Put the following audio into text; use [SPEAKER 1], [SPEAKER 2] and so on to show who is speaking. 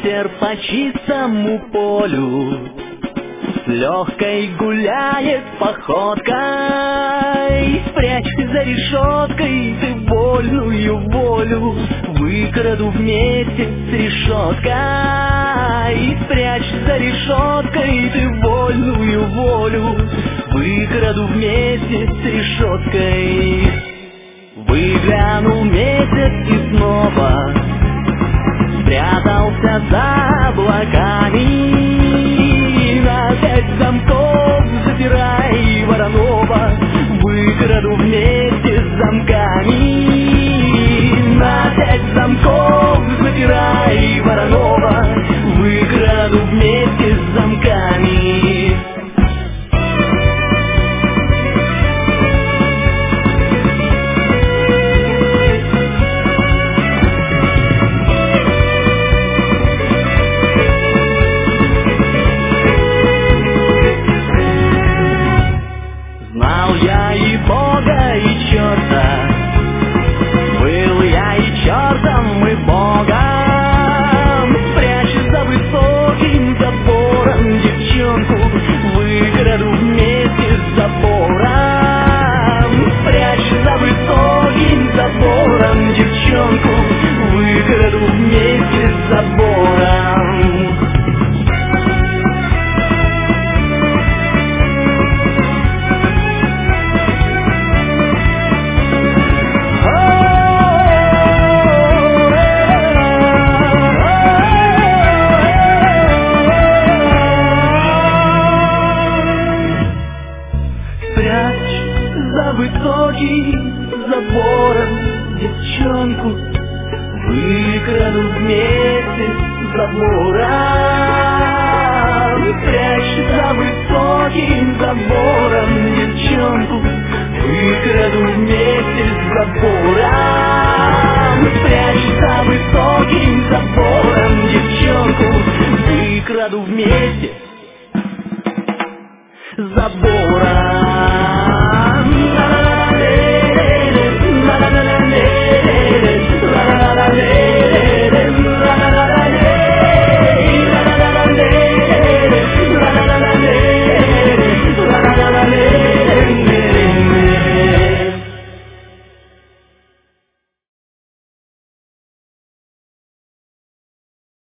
[SPEAKER 1] ветер по чистому полю с легкой гуляет походкой. Спрячь за решеткой ты вольную волю, выкраду вместе с решеткой. Спрячь за решеткой ты вольную волю, выкраду вместе с решеткой. Выглянул месяц и снова спрятался за облаками. Опять замков запирай Воронова, выкраду вместе с замками. Опять замков запирай Воронова, выкраду вместе с замками. Знал я и Бога, и черта, был я и чертом, и Богом. Спрячь за высоким забором девчонку, выкраду вместе с забором. Спрячь за высоким забором девчонку, выкраду вместе с забором. За высоким забором девчонку, выкраду вместе с забором. Прячь за высоким забором девчонку, выкраду вместе с забором. Прячь за высоким забором девчонку, выкраду вместе с забором.